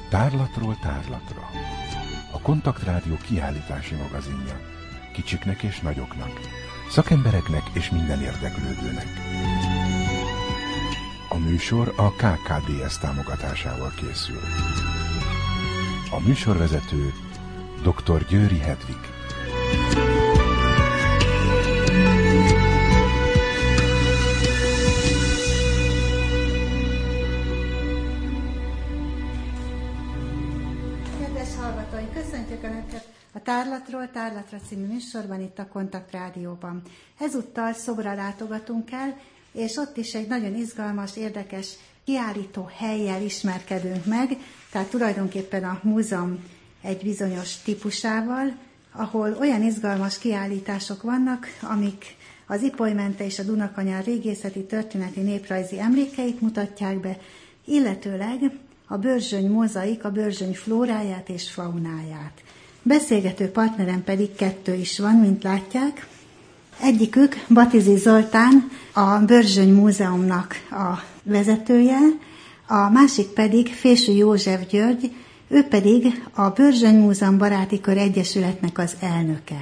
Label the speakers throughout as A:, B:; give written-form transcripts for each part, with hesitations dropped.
A: Tárlatról tárlatra. A Kontaktrádió kiállítási magazinja. Kicsiknek és nagyoknak. Szakembereknek és minden érdeklődőnek. A műsor a KKDS támogatásával készül. A műsorvezető dr. Győri Hedvig.
B: Köszöntjük Önöket a Tárlatról tárlatra című műsorban itt a Kontaktrádióban. Ezúttal Szobrra látogatunk el, és ott is egy nagyon izgalmas, érdekes kiállító hellyel ismerkedünk meg, tehát tulajdonképpen a múzeum egy bizonyos típusával, ahol olyan izgalmas kiállítások vannak, amik az Ipoly-mente és a Dunakanyar régészeti, történeti, néprajzi emlékeit mutatják be, illetőleg a Börzsöny mozaik, a Börzsöny flóráját és faunáját. Beszélgető partnerem pedig kettő is van, mint látják. Egyikük Batizi Zoltán, a Börzsöny Múzeumnak a vezetője, a másik pedig Fésű József György, ő pedig a Börzsöny Múzeum Baráti Kör Egyesületnek az elnöke.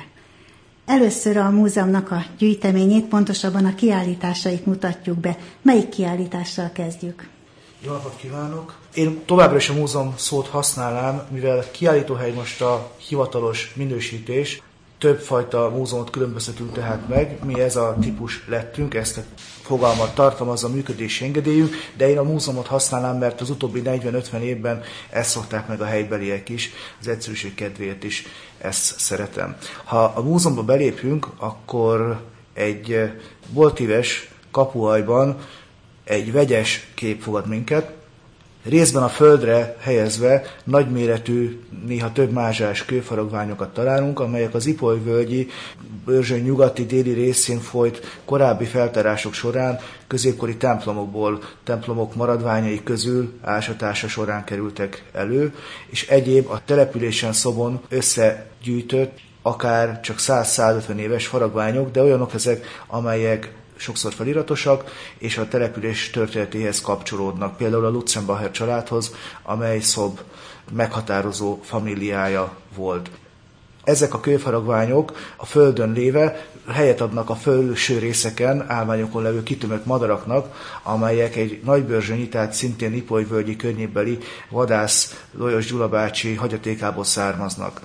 B: Először a múzeumnak a gyűjteményét, pontosabban a kiállításait mutatjuk be. Melyik kiállítással kezdjük?
C: Jó napot kívánok! Én továbbra is a múzeum szót használnám, mivel kiállítóhely most a hivatalos minősítés, többfajta múzeumot különböztetünk tehát meg, mi ez a típus lettünk, ezt a fogalmat tartalmazza a működési engedélyünk, de én a múzeumot használnám, mert az utóbbi 40-50 évben ezt szokták meg a helybeliek is, az egyszerűség kedvéért is ezt szeretem. Ha a múzeumba belépünk, akkor egy boltíves kapuajban egy vegyes kép fogad minket, részben a földre helyezve nagyméretű, néha több mázsás kőfaragványokat találunk, amelyek az Ipoly-völgyi Börzsöny nyugati déli részén folyt korábbi feltárások során középkori templomok maradványai közül ásatása során kerültek elő, és egyéb a településen szobon összegyűjtött, akár csak 100-150 éves faragványok, de olyanok ezek, amelyek sokszor feliratosak, és a település történetéhez kapcsolódnak. Például a Lutzenbacher családhoz, amely Szob meghatározó familiája volt. Ezek a kőfaragványok a földön léve helyet adnak a felső részeken, állványokon levő kitömött madaraknak, amelyek egy nagybörzsönyi, tehát szintén Ipoly-völgyi környékbeli vadász Lajos Gyula bácsi hagyatékából származnak.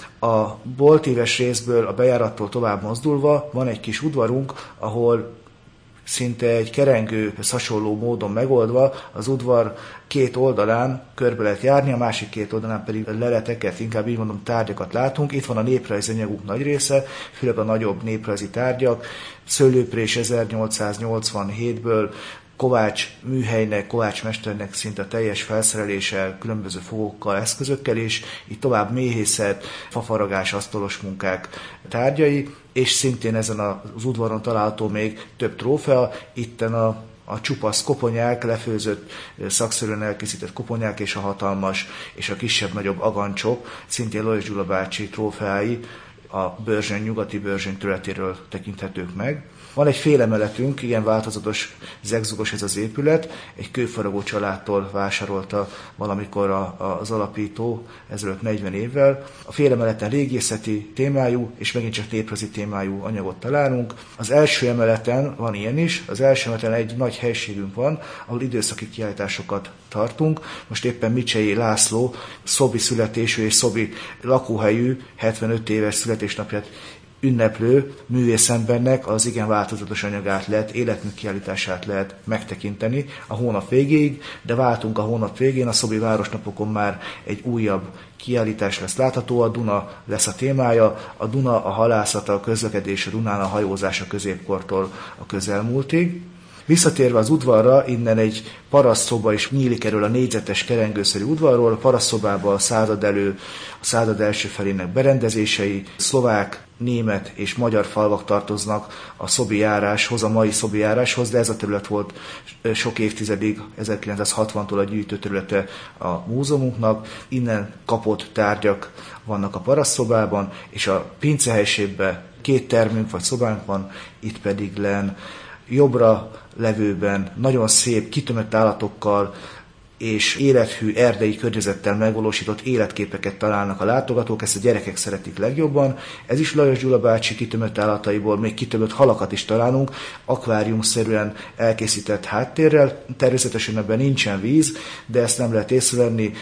C: A boltíves részből, a bejárattól tovább mozdulva van egy kis udvarunk, ahol szinte egy kerengőhöz hasonló módon megoldva az udvar két oldalán körbe lehet járni, a másik két oldalán pedig leleteket, inkább így mondom tárgyakat látunk. Itt van a néprajzi anyagunk nagy része, főleg a nagyobb néprajzi tárgyak, szőlőprés 1887-ből, Kovács műhelynek, Kovács mesternek szinte teljes felszereléssel, különböző fogokkal, eszközökkel, és így tovább méhészet, fafaragás, asztalos munkák tárgyai, és szintén ezen az udvaron található még több trófea, itten a csupasz koponyák, lefőzött, szakszerűen elkészített koponyák és a hatalmas és a kisebb-nagyobb agancsok, szintén Lajos Gyula bácsi trófeái a Börzsöny, nyugati Börzsöny területéről tekinthetők meg. Van egy félemeletünk, igen változatos, zegzugos ez az épület, egy kőfaragó családtól vásárolta valamikor az alapító ezelőtt 40 évvel. A félemeleten régészeti témájú és megint csak néprajzi témájú anyagot találunk. Az első emeleten van ilyen is, az első emeleten egy nagy helységünk van, ahol időszaki kiállításokat tartunk. Most éppen Micsei László szobi születésű és szobi lakóhelyű 75 éves születésnapját ünneplő művészembernek az igen változatos anyagát lehet, életműkiállítását lehet megtekinteni a hónap végéig, de váltunk a hónap végén, a szobi városnapokon már egy újabb kiállítás lesz látható, a Duna lesz a témája, a Duna, a halászata, a közlekedés, a Dunán a hajózás a középkortól a közelmúltig. Visszatérve az udvarra, innen egy parasztszoba is nyílik erről a négyzetes kerengőszerű udvarról. A parasztszobában a század első felének berendezései, szlovák, német és magyar falvak tartoznak a szobi járáshoz, a mai szobi járáshoz, de ez a terület volt sok évtizedig, 1960-tól a gyűjtő területe a múzeumunknak. Innen kapott tárgyak vannak a parasztszobában, és a pincehelységben 2 termünk vagy szobánk van, itt pedig len jobbra levőben nagyon szép, kitömött állatokkal és élethű erdei környezettel megvalósított életképeket találnak a látogatók, ezt a gyerekek szeretik legjobban. Ez is Lajos Gyula bácsi kitömött állataiból, még kitömött halakat is találunk, akváriumszerűen elkészített háttérrel. Természetesen ebben nincsen víz, de ezt nem lehet észrevenni.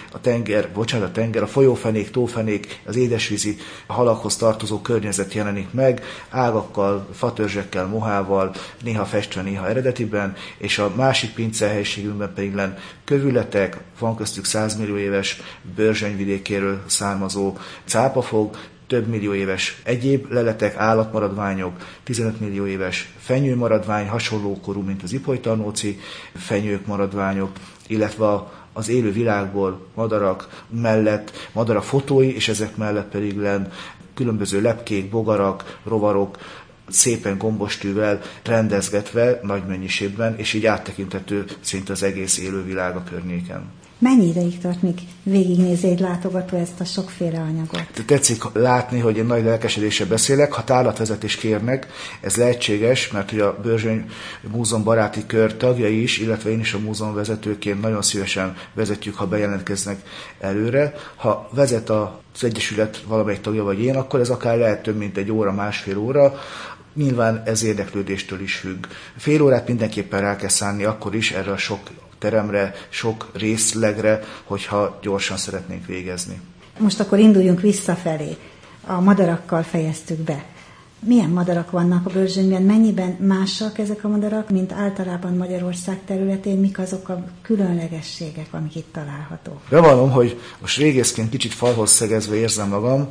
C: A folyófenék, tófenék, az édesvízi halakhoz tartozó környezet jelenik meg, ágakkal, fatörzsekkel, mohával, néha festve, néha eredetiben, és a másik pincehelyiségünkben pedig kövületek, van köztük 100 millió éves Börzsöny-vidékéről származó cápafog, több millió éves egyéb leletek, állatmaradványok, 15 millió éves fenyőmaradvány, hasonló korú, mint az ipolytarnóci fenyők maradványok, illetve az élő világból madarak mellett, madarak fotói, és ezek mellett pedig különböző lepkék, bogarak, rovarok, szépen gombostűvel rendezgetve nagy mennyiségben, és így áttekinthető szinte az egész élővilág a környéken.
B: Mennyi ideig tart, míg végignézi egy látogató ezt a sokféle anyagot?
C: Tetszik látni, hogy én nagy lelkesedéssel beszélek. Ha tárlatvezetést kérnek, ez lehetséges, mert ugye a Börzsöny Múzeum baráti kör tagjai is, illetve én is a múzeum vezetőként nagyon szívesen vezetjük, ha bejelentkeznek előre. Ha vezet az Egyesület valamelyik tagja vagy én, akkor ez akár lehet több mint egy óra, másfél óra. Nyilván ez érdeklődéstől is függ. Fél órát mindenképpen rá kell szánni akkor is erre a sok teremre, sok részlegre, hogyha gyorsan szeretnénk végezni.
B: Most akkor induljunk visszafelé. A madarakkal fejeztük be. Milyen madarak vannak a Börzsönyben? Mennyiben másak ezek a madarak, mint általában Magyarország területén? Mik azok a különlegességek, amik itt találhatók?
C: Bevallom, hogy most régészként kicsit falhoz szegezve érzem magam,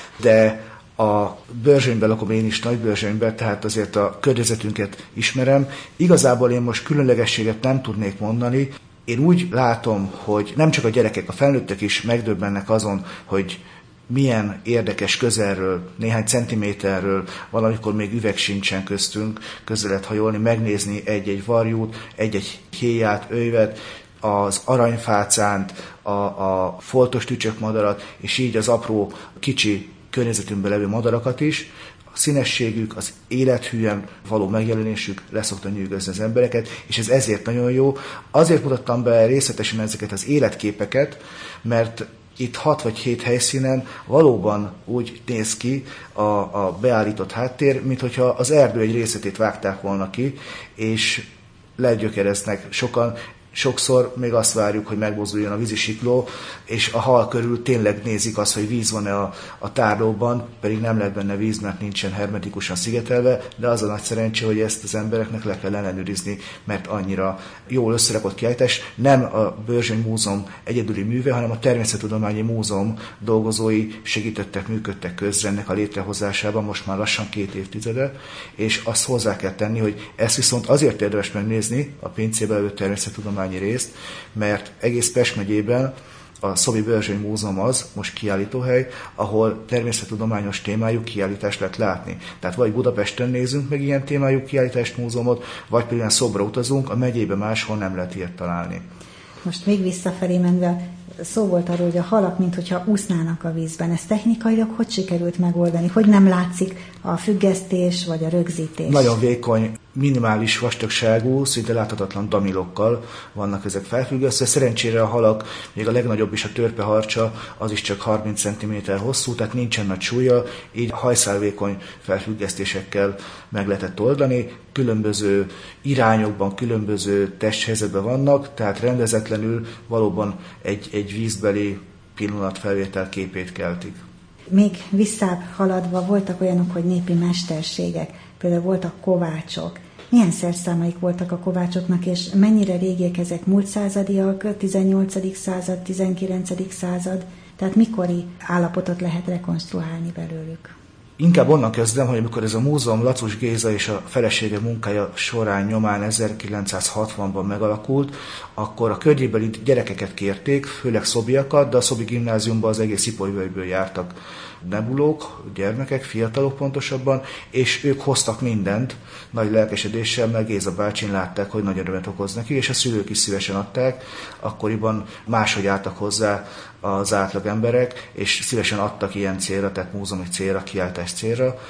C: de a Börzsönyben lakom én is, Nagybörzsönyben, tehát azért a környezetünket ismerem. Igazából én most különlegességet nem tudnék mondani. Én úgy látom, hogy nem csak a gyerekek, a felnőttek is megdöbbennek azon, hogy milyen érdekes közelről, néhány centiméterről, valamikor még üveg sincsen köztünk, közel lehet hajolni, megnézni egy-egy varjút, egy-egy héját, öjvet, az aranyfácánt, a foltos tücsökmadarat, és így az apró, kicsi környezetünkben levő madarakat is. A színességük, az élethűen való megjelenésük leszokta nyűgözni az embereket, és ez ezért nagyon jó. Azért mutattam be részletesen ezeket az életképeket, mert itt 6 vagy 7 helyszínen valóban úgy néz ki a beállított háttér, minthogyha az erdő egy részletét vágták volna ki, és legyökereznek sokan. Sokszor még azt várjuk, hogy megmozduljon a vízisikló, és a hal körül tényleg nézik azt, hogy víz van-e a tárlóban, pedig nem lehet benne víz, mert nincsen hermetikusan szigetelve, de az a nagy szerencsé, hogy ezt az embereknek le kell ellenőrizni, mert annyira jól összerakott kiállítás. Nem a Börzsöny Múzeum egyedüli műve, hanem a Természettudományi Múzeum dolgozói segítettek, működtek közre ennek a létrehozásában most már lassan 2 évtizede, és azt hozzá kell tenni, hogy ezt viszont azért érdemes megnézni a pincébe levő természettudományi részt, mert egész Pest megyében a Szobi Börzsöny Múzeum az most kiállítóhely, ahol természettudományos témájú kiállítást lehet látni. Tehát vagy Budapesten nézünk meg ilyen témájú kiállítást, múzeumot, vagy például Szobrra utazunk, a megyében máshol nem lehet ilyet találni.
B: Most még visszafelé menve szó volt arról, hogy a halak, minthogyha úsznának a vízben. Ez technikailag hogy sikerült megoldani? Hogy nem látszik a függesztés vagy a rögzítés?
C: Nagyon vékony, minimális vastagságú, szinte láthatatlan damilokkal vannak ezek felfüggesztve. Szerencsére a halak, még a legnagyobb is, a törpeharcsa, az is csak 30 cm hosszú, tehát nincsen nagy súlya, így hajszálvékony felfüggesztésekkel meg lehetett oldani. Különböző irányokban, különböző testhelyzetben vannak, tehát rendezetlenül valóban egy vízbeli pillanatfelvétel képét keltik.
B: Még visszább haladva voltak olyanok, hogy népi mesterségek, például voltak kovácsok. Milyen szerszámaik voltak a kovácsoknak, és mennyire régiek ezek? Múlt századiak, 18. század, 19. század? Tehát mikori állapotot lehet rekonstruálni belőlük?
C: Inkább onnan kezdem, hogy amikor ez a múzeum Lacus Géza és a felesége munkája során nyomán 1960-ban megalakult, akkor a környékbeli gyerekeket kérték, főleg szobiakat, de a Szobi gimnáziumban az egész Ipolyvölgyből jártak nebulók, gyermekek, fiatalok pontosabban, és ők hoztak mindent nagy lelkesedéssel, meg Géza bácsin látták, hogy nagy örömet okoz neki, és a szülők is szívesen adták. Akkoriban máshogy álltak hozzá az átlag emberek, és szívesen adtak ilyen célra, tehát múzeumi célra, kiáltás célra.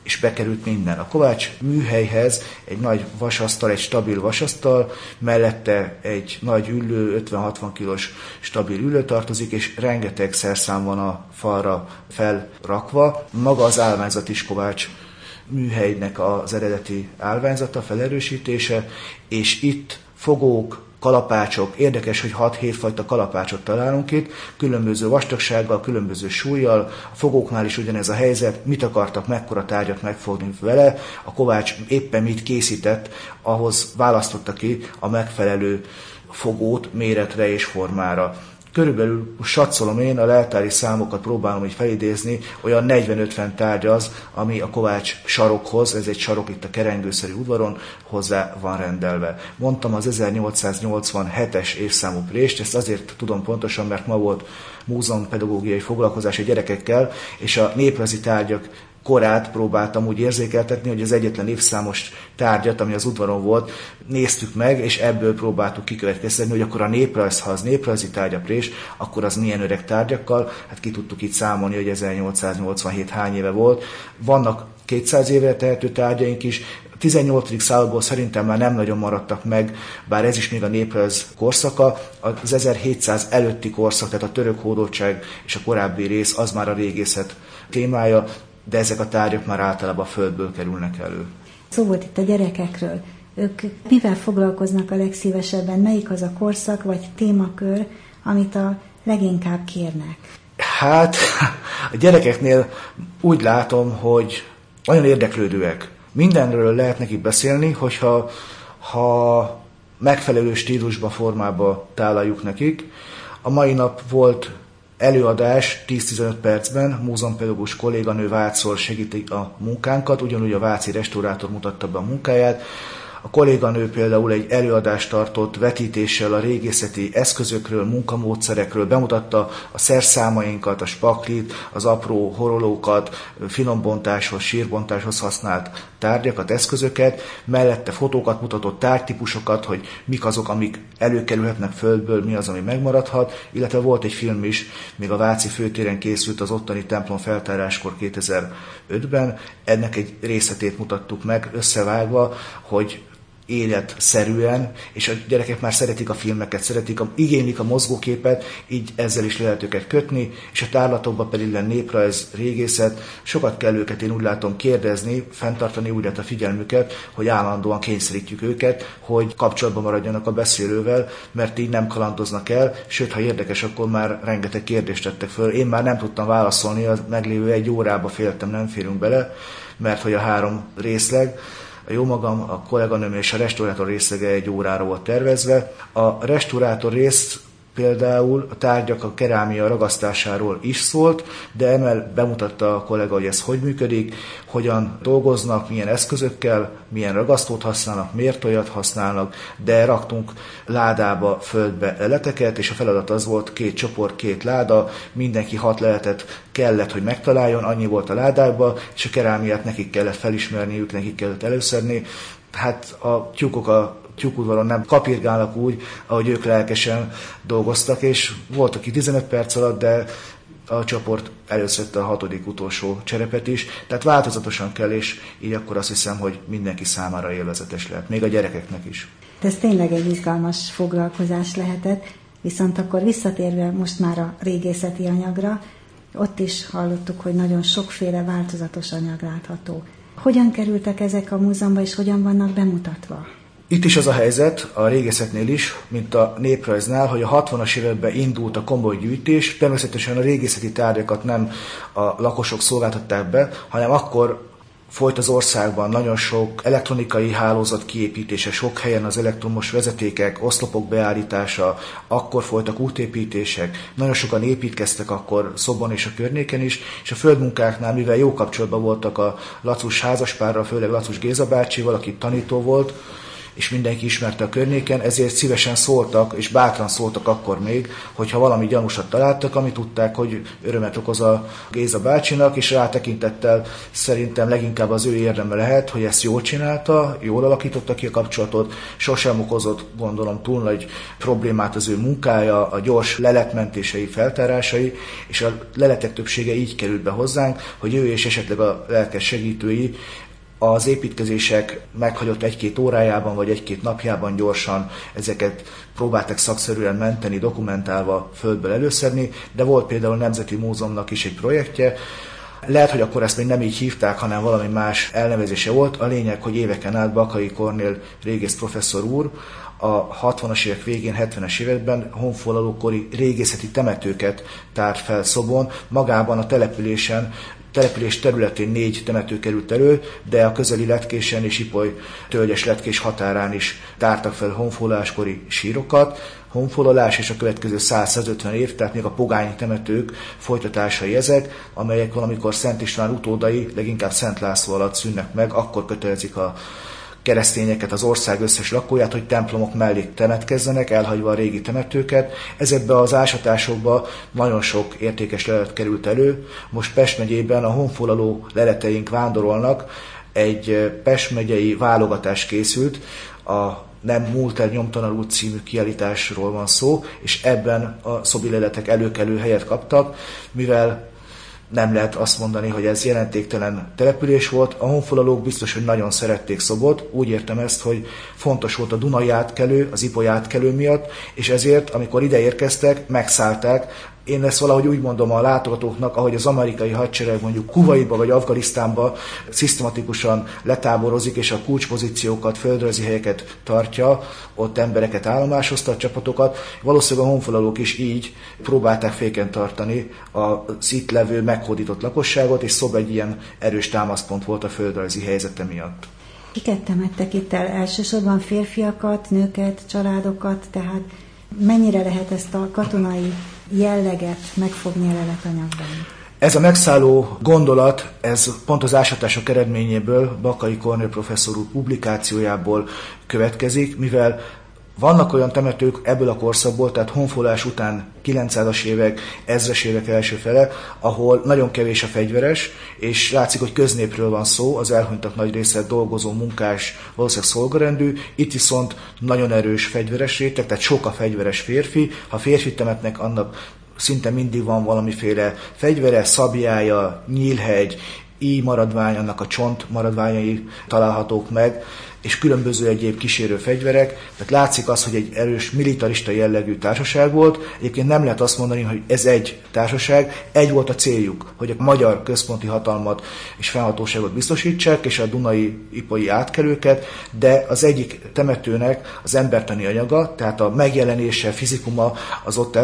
C: és bekerült minden. A Kovács műhelyhez egy nagy vasasztal, egy stabil vasasztal, mellette egy nagy üllő, 50-60 kilós stabil üllő tartozik, és rengeteg szerszám van a falra felrakva. Maga az állványzat is Kovács műhelynek az eredeti állványzata, felerősítése, és itt fogók, kalapácsok, érdekes, hogy 6-7 fajta kalapácsot találunk itt, különböző vastagsággal, különböző súlyjal, a fogóknál is ugyanez a helyzet, mit akartak, mekkora tárgyat megfogni vele, a Kovács éppen mit készített, ahhoz választotta ki a megfelelő fogót méretre és formára. Körülbelül satszolom én, a leltári számokat próbálom így felidézni, olyan 40-50 tárgy az, ami a Kovács sarokhoz, ez egy sarok itt a kerengőszerű udvaron, hozzá van rendelve. Mondtam az 1887-es évszámú prészt, ezt azért tudom pontosan, mert ma volt múzeumpedagógiai foglalkozás a gyerekekkel, és a néprajzi tárgyak korát próbáltam úgy érzékeltetni, hogy az egyetlen évszámos tárgyat, ami az udvaron volt, néztük meg, és ebből próbáltuk kikövetkeztetni, hogy akkor a néprajz, ha az néprajzi tárgyaprés, akkor az milyen öreg tárgyakkal, hát ki tudtuk itt számolni, hogy 1887 hány éve volt. Vannak 200 évre tehető tárgyaink is, a 18. századból szerintem már nem nagyon maradtak meg, bár ez is még a néprajz korszaka, az 1700 előtti korszak, tehát a török hódoltság és a korábbi rész, az már a régészet témája, de ezek a tárgyak már általában a földből kerülnek elő.
B: Szó volt itt a gyerekekről. Ők mivel foglalkoznak a legszívesebben? Melyik az a korszak vagy témakör, amit a leginkább kérnek?
C: Hát a gyerekeknél úgy látom, hogy olyan érdeklődőek. Mindenről lehet nekik beszélni, hogyha megfelelő stílusba, formába tálaljuk nekik. A mai nap volt előadás 10-15 percben, múzeumpedagógus kolléganő Vácról segíti a munkánkat, ugyanúgy a váci restaurátor mutatta be a munkáját. A kolléganő például egy előadást tartott vetítéssel a régészeti eszközökről, munkamódszerekről, bemutatta a szerszámainkat, a spaklit, az apró horolókat, finombontáshoz, sírbontáshoz használt tárgyakat, eszközöket, mellette fotókat mutatott, tárgytípusokat, hogy mik azok, amik előkerülhetnek földből, mi az, ami megmaradhat, illetve volt egy film is, még a Váci főtéren készült az ottani templom feltáráskor 2005-ben, ennek egy részletét mutattuk meg, összevágva, hogy életszerűen, és a gyerekek már szeretik a filmeket, igénylik a mozgóképet, így ezzel is lehet őket kötni, és a tárlatokban pedig néprajz, régészet, sokat kell őket, én úgy látom, kérdezni, fenntartani úgy lehet a figyelmüket, hogy állandóan kényszerítjük őket, hogy kapcsolatban maradjanak a beszélővel, mert így nem kalandoznak el, sőt, ha érdekes, akkor már rengeteg kérdést tettek föl. Én már nem tudtam válaszolni, a meglévő 1 órába féltem, nem férünk bele, mert hogy a 3 részleg, a jómagam, a kolléganőm és a restaurátor részlege 1 órára volt tervezve. A restaurátor rész például a tárgyak, a kerámia ragasztásáról is szólt, de emel bemutatta a kollega, hogy ez hogy működik, hogyan dolgoznak, milyen eszközökkel, milyen ragasztót használnak, miért olyat használnak, de raktunk ládába, földbe leleteket, és a feladat az volt 2 csoport, 2 láda, mindenki 6 leletet kellett, hogy megtaláljon, annyi volt a ládákba, és a kerámiát nekik kellett felismerniük, nekik kellett előszedni. Hát a tyúkok a tyúkudvaron nem kapirgálnak úgy, ahogy ők lelkesen dolgoztak, és volt, aki 15 perc alatt, de a csoport előszedte a 6. utolsó cserepet is, tehát változatosan kell, és így akkor azt hiszem, hogy mindenki számára élvezetes lehet, még a gyerekeknek is.
B: Ez tényleg egy izgalmas foglalkozás lehetett, viszont akkor visszatérve most már a régészeti anyagra, ott is hallottuk, hogy nagyon sokféle változatos anyag látható. Hogyan kerültek ezek a múzeumba, és hogyan vannak bemutatva?
C: Itt is az a helyzet, a régészetnél is, mint a néprajznál, hogy a 60-as években indult a komoly gyűjtés, természetesen a régészeti tárgyakat nem a lakosok szolgáltatták be, hanem akkor folyt az országban nagyon sok elektronikai hálózat kiépítése, sok helyen az elektromos vezetékek, oszlopok beállítása, akkor folytak útépítések, nagyon sokan építkeztek akkor Szobon és a környéken is, és a földmunkáknál, mivel jó kapcsolatban voltak a Lacus házaspárral, főleg Lacus Géza bácsival, aki tanító volt, és mindenki ismerte a környéken, ezért szívesen szóltak, és bátran szóltak akkor még, hogyha valami gyanúsat találtak, amit tudták, hogy örömet okoz a Géza bácsinak, és rátekintettel szerintem leginkább az ő érdeme lehet, hogy ezt jól csinálta, jól alakította ki a kapcsolatot, sosem okozott, gondolom, túl nagy problémát az ő munkája, a gyors leletmentései, feltárásai, és a leletek többsége így került be hozzánk, hogy ő és esetleg a lelkes segítői az építkezések meghagyott 1-2 órájában vagy 1-2 napjában gyorsan ezeket próbáltak szakszerűen menteni, dokumentálva földből előszedni, de volt például a Nemzeti Múzeumnak is egy projektje. Lehet, hogy akkor ezt még nem így hívták, hanem valami más elnevezése volt. A lényeg, hogy éveken át Bakai Kornél régész professzor úr a 60-as évek végén, 70-es években honfoglalókori régészeti temetőket tárt fel Szobon. Magában a település területén 4 temető került elő, de a közeli Letkésen és Ipoly tölgyes Letkés határán is tártak fel honfoglaláskori sírokat. Honfoglalás és a következő 100-150 év, tehát még a pogányi temetők folytatásai ezek, amelyek valamikor Szent István utódai, leginkább Szent László alatt szűnnek meg, akkor kötelezik a keresztényeket, az ország összes lakóját, hogy templomok mellé temetkezzenek, elhagyva a régi temetőket. Ezekben az ásatásokban nagyon sok értékes lelet került elő. Most Pest megyében a honfoglaló leleteink vándorolnak, egy Pest megyei válogatás készült, a Nem múlt el nyomtalanul című kiállításról van szó, és ebben a szobi leletek előkelő helyet kaptak, mivel nem lehet azt mondani, hogy ez jelentéktelen település volt. A honfoglalók biztos, hogy nagyon szerették Szobot. Úgy értem ezt, hogy fontos volt a Dunai átkelő, az Ipoly átkelő miatt, és ezért, amikor ide érkeztek, megszállták. Én ezt valahogy úgy mondom a látogatóknak, ahogy az amerikai hadsereg mondjuk Kuwaitba vagy Afganisztánba szisztematikusan letáborozik, és a kulcspozíciókat, földrajzi helyeket tartja, ott embereket állomásoztat, csapatokat. Valószínűleg a honfoglalók is így próbálták féken tartani az itt levő meghódított lakosságot, és Szob egy ilyen erős támaszpont volt a földrajzi helyzete miatt.
B: Kiket temettek itt el? Elsősorban férfiakat, nőket, családokat, tehát mennyire lehet ezt a katonai jelleget megfogni a leletanyagban?
C: Ez a megszálló gondolat, ez pont az ásatások eredményéből, Bakai Kornél professzor úr publikációjából következik, mivel vannak olyan temetők ebből a korszakból, tehát honfoglalás után 900-as évek, 1000-es évek első fele, ahol nagyon kevés a fegyveres, és látszik, hogy köznépről van szó, az elhunytak nagy része dolgozó, munkás, valószínűleg szolgarendű, itt viszont nagyon erős fegyveres réteg, tehát sok a fegyveres férfi. Ha férfit temetnek, annak szinte mindig van valamiféle fegyvere, szabjája, nyílhegy, íj maradvány, annak a csont maradványai találhatók meg, és különböző egyéb kísérő fegyverek. Tehát látszik az, hogy egy erős militarista jellegű társaság volt. Egyébként nem lehet azt mondani, hogy ez egy társaság. Egy volt a céljuk, hogy a magyar központi hatalmat és fennhatóságot biztosítsák, és a Dunai-Ipolyi átkelőket, de az egyik temetőnek az embertani anyaga, tehát a megjelenése, fizikuma az ott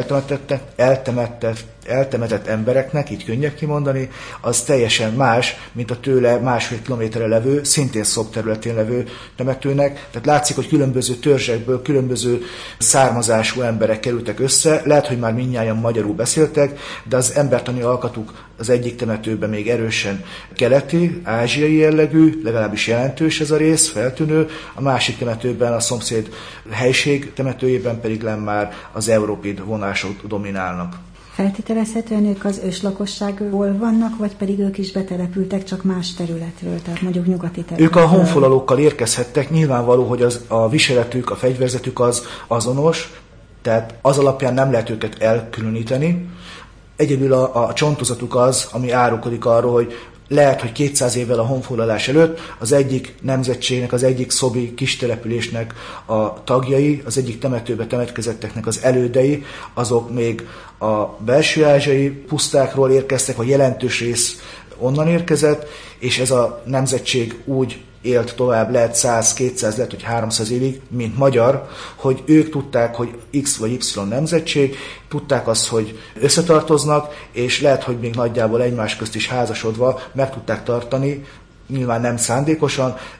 C: eltemetett embereknek, így könnyebb kimondani, az teljesen más, mint a tőle 1,5 kilométerre levő, szintén Szob területén levő temetőnek. Tehát látszik, hogy különböző törzsekből, különböző származású emberek kerültek össze. Lehet, hogy már mindnyájan magyarul beszéltek, de az embertani alkatuk az egyik temetőben még erősen keleti, ázsiai jellegű, legalábbis jelentős ez a rész, feltűnő. A másik temetőben, a szomszéd helység temetőjében pedig már az európid vonások dominálnak.
B: Feltételezhetően ők az őslakosságból vannak, vagy pedig ők is betelepültek csak más területről, tehát mondjuk nyugati területről?
C: Ők a honfoglalókkal érkezhettek, nyilvánvaló, hogy a viseletük, a fegyverzetük az azonos, tehát az alapján nem lehet őket elkülöníteni. Egyedül a csontozatuk az, ami árulkodik arról, hogy lehet, hogy 200 évvel a honfoglalás előtt az egyik nemzetségnek, az egyik szobi kistelepülésnek a tagjai, az egyik temetőbe temetkezetteknek az elődei, azok még a belső-ázsiai pusztákról érkeztek, vagy jelentős rész onnan érkezett, és ez a nemzetség úgy élt tovább, lehet 100-200, lehet, hogy 300 évig, mint magyar, hogy ők tudták, hogy X vagy Y nemzetség, tudták azt, hogy összetartoznak, és lehet, hogy még nagyjából egymás közt is házasodva meg tudták tartani, nyilván nem szándékosan,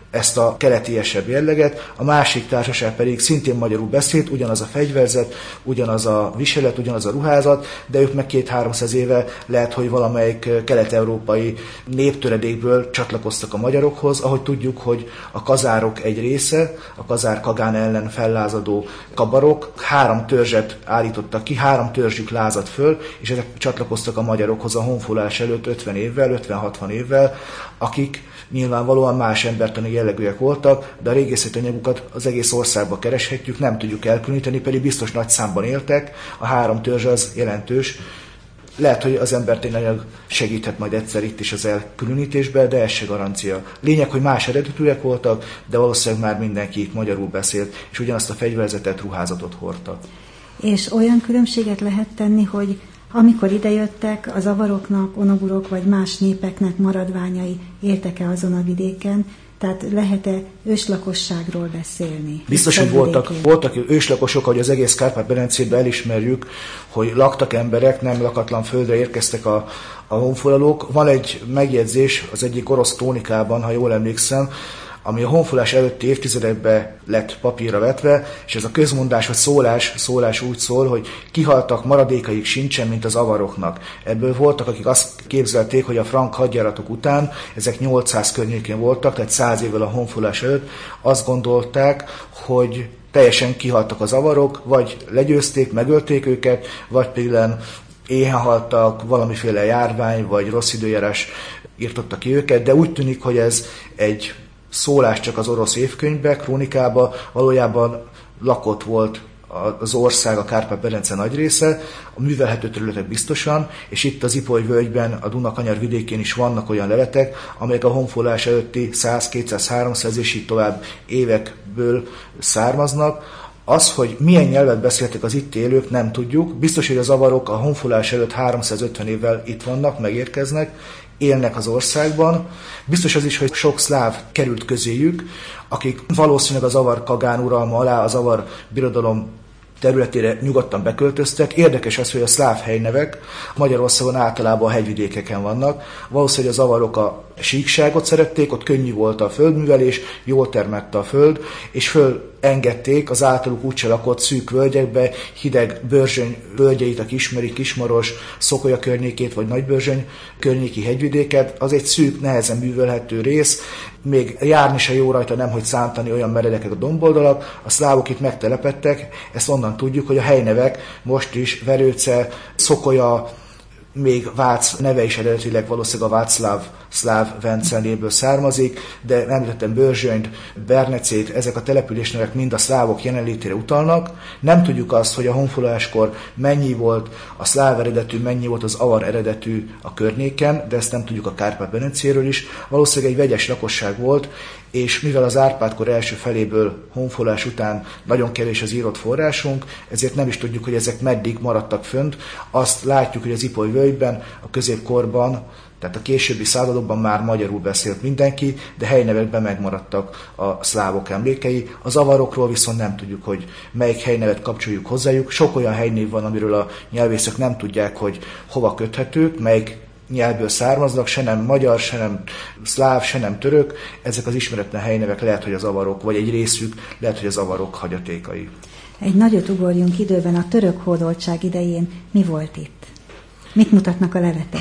C: ezt a keletiesebb jelleget, a másik társaság pedig szintén magyarul beszélt, ugyanaz a fegyverzet, ugyanaz a viselet, ugyanaz a ruházat, de ők meg 200-300 éve lehet, hogy valamelyik kelet-európai néptöredékből csatlakoztak a magyarokhoz, ahogy tudjuk, hogy a kazárok egy része, a kazár Kagán ellen fellázadó kabarok 3 törzset állítottak ki, 3 törzsük lázadt föl, és ezek csatlakoztak a magyarokhoz a honfoglalás előtt 50 évvel, 50-60 évvel, akik nyilvánvalóan más embertani jellegűek voltak, de a régészeti anyagokat az egész országba kereshetjük, nem tudjuk elkülöníteni, pedig biztos nagy számban éltek, a 3 törzs az jelentős. Lehet, hogy az embertani anyag segíthet majd egyszer itt is az elkülönítésben, de ez se garancia. Lényeg, hogy más eredetűek voltak, de valószínűleg már mindenki itt magyarul beszélt, és ugyanazt a fegyverzetet, ruházatot hordta.
B: És olyan különbséget lehet tenni, hogy amikor idejöttek, az avaroknak, onogurok vagy más népeknek maradványai éltek-e azon a vidéken, tehát lehet-e őslakosságról beszélni?
C: Biztos, hogy voltak őslakosok, ahogy az egész Kárpát-medencében elismerjük, hogy laktak emberek, nem lakatlan földre érkeztek a honfoglalók. Van egy megjegyzés az egyik orosz krónikában, ha jól emlékszem, ami a honfoglalás előtti évtizedekben lett papírra vetve, és ez a közmondás vagy szólás úgy szól, hogy kihaltak, maradékaik sincsen, mint az avaroknak. Ebből voltak, akik azt képzelték, hogy a frank hadjáratok után, ezek 800 környékén voltak, tehát 100 évvel a honfoglalás előtt, azt gondolták, hogy teljesen kihaltak az avarok, vagy legyőzték, megölték őket, vagy például éhen haltak, valamiféle járvány, vagy rossz időjárás írtotta ki őket, de úgy tűnik, hogy ez egy szólás csak az orosz évkönyvbe, krónikába, valójában lakott volt az ország, a Kárpát-medence nagy része, a művelhető területek biztosan, és itt az Ipoly völgyben, a Duna-kanyar vidékén is vannak olyan leletek, amelyek a honfoglalás előtti 100, 200, 300 és így tovább évekből származnak. Az, hogy milyen nyelvet beszéltek az itt élők, nem tudjuk. Biztos, hogy az avarok a honfoglalás előtt 350 évvel itt vannak, megérkeznek, élnek az országban. Biztos az is, hogy sok szláv került közéjük, akik valószínűleg az avar Kagán uralma alá, az avar birodalom területére nyugodtan beköltöztek. Érdekes az, hogy a szláv helynevek Magyarországon általában a hegyvidékeken vannak. Valószínűleg az avarok a síkságot szerették, ott könnyű volt a földművelés, jól termette a föld, és fölengedték az általuk úgyse lakott szűk völgyekbe, hideg Börzsöny völgyeit, aki ismerik, Kismaros, Szokolya környékét, vagy Nagybörzsöny környéki hegyvidéket. Az egy szűk, nehezen művelhető rész, még járni se jó rajta, nemhogy szántani, olyan meredekek a domboldalak. A szlávok itt megtelepedtek, ezt onnan tudjuk, hogy a helynevek most is Verőce, Szokolya, még Vác neve is eredetileg valószínűleg a Václav szláv Venceléből származik, de említettem Börzsönyt, Bernecét, ezek a településnevek mind a szlávok jelenlétére utalnak. Nem tudjuk azt, hogy a honfoglaláskor mennyi volt a szláv eredetű, mennyi volt az avar eredetű a környéken, de ezt nem tudjuk a Kárpát-medencéről is. Valószínűleg egy vegyes lakosság volt, és mivel az Árpád-kor első feléből honfoglalás után nagyon kevés az írott forrásunk, ezért nem is tudjuk, hogy ezek meddig maradtak fönt. Azt látjuk, hogy az Ipoly völgyben, a középkorban, tehát a későbbi századokban már magyarul beszélt mindenki, de helynevekben megmaradtak a szlávok emlékei. Az avarokról viszont nem tudjuk, hogy melyik helynevet kapcsoljuk hozzájuk. Sok olyan helynév van, amiről a nyelvészek nem tudják, hogy hova köthetők, melyik nyelvből származnak, se nem magyar, se nem szláv, se nem török. Ezek az ismeretlen helynevek lehet, hogy az avarok, vagy egy részük lehet, hogy az avarok hagyatékai.
B: Egy nagyot ugorjunk időben, a török hódoltság idején mi volt itt? Mit mutatnak a leletek?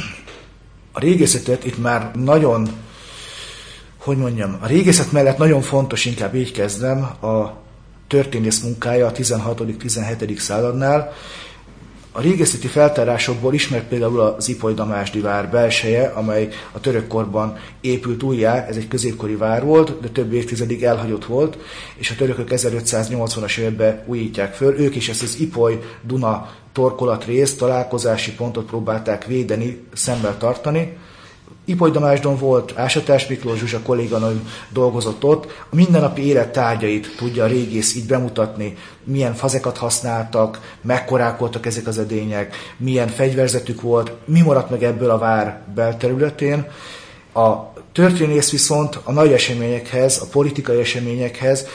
C: A régészetet itt már nagyon, a régészet mellett nagyon fontos, inkább így kezdem, a történész munkája a 16.-17. századnál. A régészeti feltárásokból ismert például az Ipoly-damásdi vár belseje, amely a török korban épült újjá, ez egy középkori vár volt, de több évtizedig elhagyott volt, és a törökök 1580-as években újítják föl. Ők is ezt az Ipoly-Duna torkolatrészt, találkozási pontot próbálták védeni, szemmel tartani. Ipoly-Damásdon volt Ásatás Miklós Zsuzsa kolléganő dolgozott ott, a mindennapi élet tárgyait tudja a régész így bemutatni, milyen fazekat használtak, mekkorák voltak ezek az edények, milyen fegyverzetük volt, mi maradt meg ebből a vár belterületén. A történész viszont a nagy eseményekhez, a politikai eseményekhez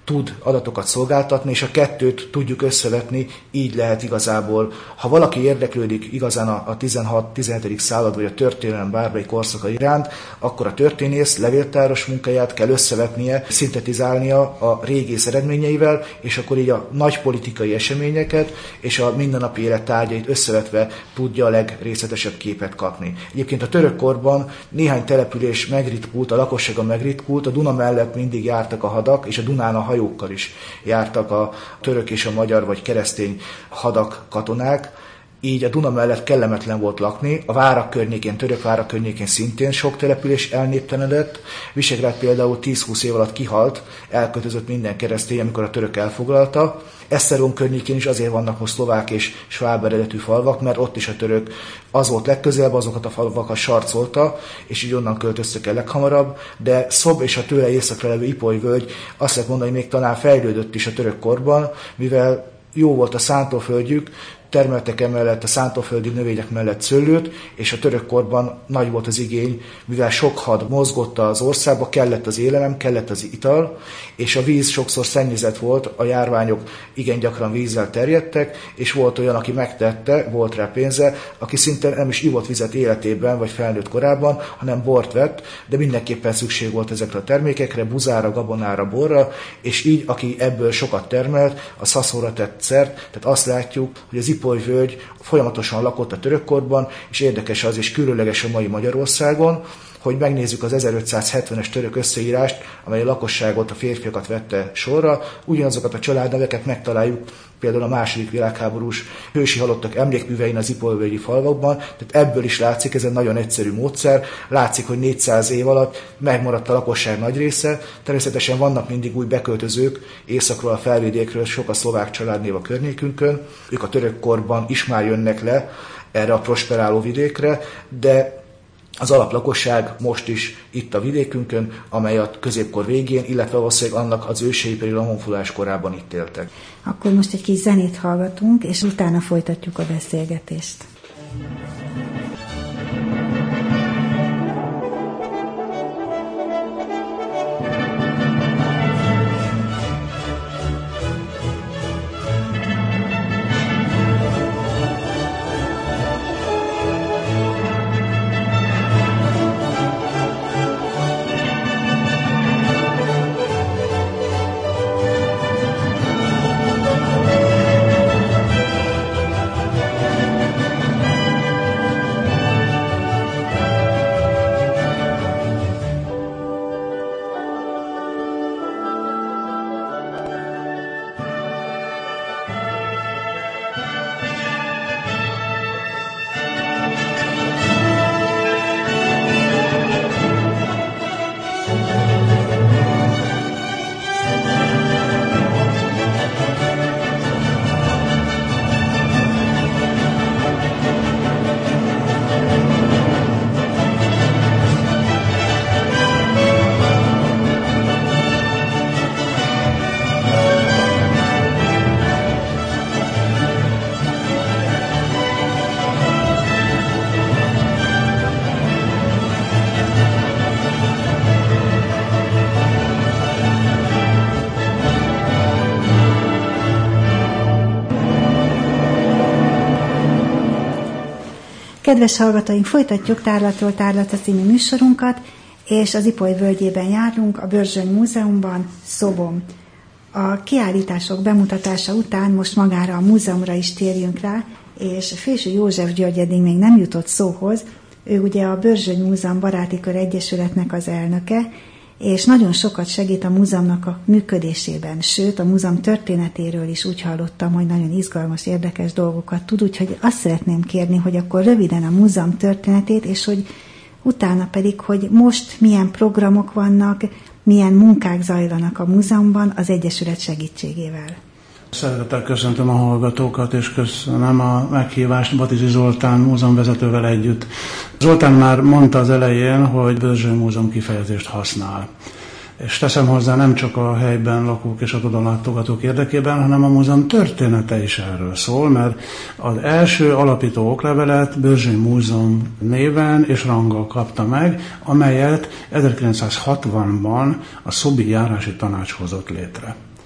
C: tud adatokat szolgáltatni, és a kettőt tudjuk összevetni, így lehet igazából. Ha valaki érdeklődik igazán a 16-17. század vagy a történelem bármely korszaka iránt, akkor a történész levéltáros munkáját kell összevetnie, szintetizálnia a régész eredményeivel, és akkor így a nagy politikai eseményeket és a mindennapi élet tárgyait összevetve tudja a legrészletesebb képet kapni. Egyébként a török korban néhány település megritkult, a lakossága megritkult, a Duna mellett mindig jártak a hadak, és a Dunán a hajókkal is jártak a török és a magyar vagy keresztény hadak, katonák. Így a Duna mellett kellemetlen volt lakni, a várak környékén, török várak környékén szintén sok település elnéptelenedett. Visegrád például 10-20 év alatt kihalt, elköltözött minden keresztény, amikor a török elfoglalta. Esztergom környékén is azért vannak most szlovák és sváb eredetű falvak, mert ott is a török az volt legközelebb, azokat a falvakat sarcolta, és így onnan költöztek el leghamarabb, de Szob és a tőle északra levő Ipoly völgy azt lehet mondani, még talán fejlődött is a török korban, mivel jó volt a szántóföldjük, termeltek emellett a szántóföldi növények mellett szőlőt, és a török korban nagy volt az igény, mivel sok had mozgott az országba, kellett az élelem, kellett az ital, és a víz sokszor szennyezett volt, a járványok igen gyakran vízzel terjedtek, és volt olyan, aki megtette, volt rá pénze, aki szinte nem is ivott vizet életében, vagy felnőtt korában, hanem bort vett, de mindenképpen szükség volt ezekre a termékekre, buzára, gabonára, borra, és így, aki ebből sokat termelt, a szaszóra tett szert, tehát azt látjuk, hogy az Ipoly völgy folyamatosan lakott a törökkorban, és érdekes az, és különleges a mai Magyarországon, hogy megnézzük az 1570-es török összeírást, amely a lakosságot, a férfiakat vette sorra, ugyanazokat a családneveket megtaláljuk például a II. Világháborús hősi halottak emlékművein az ipolyvölgyi falvakban, tehát ebből is látszik, ez egy nagyon egyszerű módszer, látszik, hogy 400 év alatt megmaradt a lakosság nagy része, természetesen vannak mindig új beköltözők, északról, a felvidékről, sok a szlovák családnév a környékünkön, ők a török korban is már jönnek le erre a prosperáló vidékre, de az alaplakosság most is itt a vidékünkön, amely a középkor végén, illetve valószínűleg annak az ősei pedig a honfoglalás korában itt éltek.
B: Akkor most egy kis zenét hallgatunk, és utána folytatjuk a beszélgetést. Kedves hallgatóink, folytatjuk Tárlatról tárlatra című műsorunkat, és az Ipoly völgyében járunk, a Börzsöny Múzeumban, Szobon. A kiállítások bemutatása után most magára a múzeumra is térjünk rá, és Fésű József György eddig még nem jutott szóhoz. Ő ugye a Börzsöny Múzeum Baráti Kör Egyesületnek az elnöke, és nagyon sokat segít a múzeumnak a működésében, sőt a múzeum történetéről is úgy hallottam, hogy nagyon izgalmas, érdekes dolgokat tud, úgyhogy azt szeretném kérni, hogy akkor röviden a múzeum történetét, és hogy utána pedig, hogy most milyen programok vannak, milyen munkák zajlanak a múzeumban az Egyesület segítségével.
D: Szeretettel köszöntöm a hallgatókat, és köszönöm a meghívást Batizi Zoltán múzeumvezetővel együtt. Zoltán már mondta az elején, hogy Börzsöny Múzeum kifejezést használ. És teszem hozzá nem csak a helyben lakók és a tudománylátogatók érdekében, hanem a múzeum története is erről szól, mert az első alapító oklevelet Börzsöny Múzeum néven és ranggal kapta meg, amelyet 1960-ban a Szobi járási tanács hozott létre.